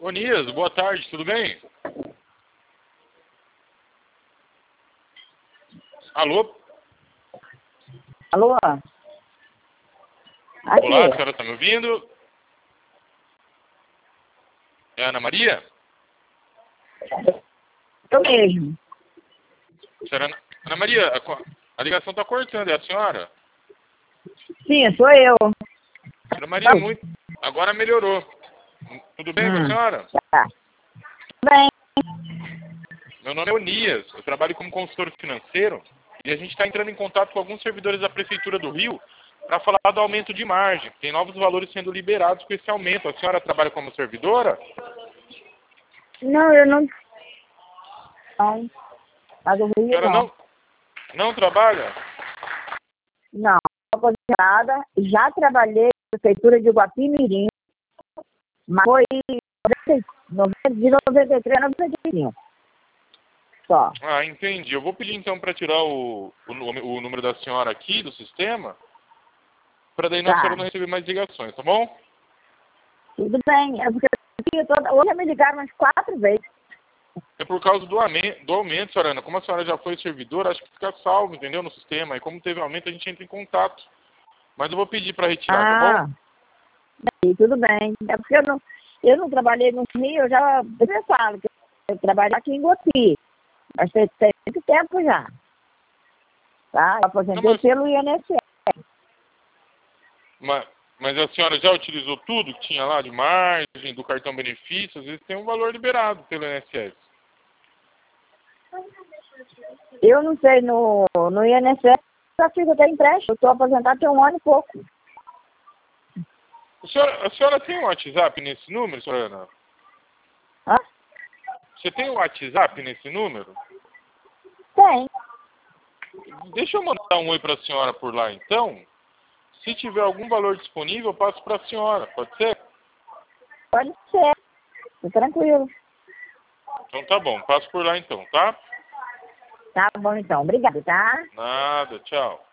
Nias, boa tarde, tudo bem? Alô? Alô? Aqui. Olá, a senhora está me ouvindo? É a Ana Maria? Eu mesmo. Senhora Ana Maria, a ligação está cortando, é a senhora? Sim, sou eu. Ana Maria, muito. Agora melhorou. Tudo bem com a senhora? Tá. Tudo bem. Meu nome é Nias, eu trabalho como consultor financeiro e a gente está entrando em contato com alguns servidores da Prefeitura do Rio para falar do aumento de margem. Tem novos valores sendo liberados com esse aumento. A senhora trabalha como servidora? Não, eu não. Não. Tá do A Rio, senhora não trabalha? Não. Não, nada. Já trabalhei na Prefeitura de Guapimirim, mas foi de 93 a 95. Só. Ah, entendi. Eu vou pedir então para tirar o número da senhora aqui do sistema, para daí a senhora não receber mais ligações, tá bom? Tudo bem. É porque hoje me ligaram umas 4 vezes. É por causa do aumento, senhora Ana. Como a senhora já foi servidora, acho que fica salvo, entendeu? No sistema. E como teve aumento, a gente entra em contato. Mas eu vou pedir para retirar, tá bom? Tudo bem. É porque eu não trabalhei no Rio, eu já pensava que eu trabalho aqui em Guapi. Mas tem muito tempo já. Tá? Eu aposentei pelo INSS. Mas a senhora já utilizou tudo que tinha lá de margem, do cartão benefício? Às vezes tem um valor liberado pelo INSS. Eu não sei, no INSS eu já fiz até empréstimo. Eu estou aposentada tem 1 ano e pouco. A senhora tem um WhatsApp nesse número, senhora Ana? Hã? Você tem um WhatsApp nesse número? Tem. Deixa eu mandar um oi para a senhora por lá, então. Se tiver algum valor disponível, eu passo para a senhora. Pode ser? Pode ser. Tô tranquilo. Então tá bom. Passo por lá então, tá? Tá bom, então. Obrigada, tá? Nada. Tchau.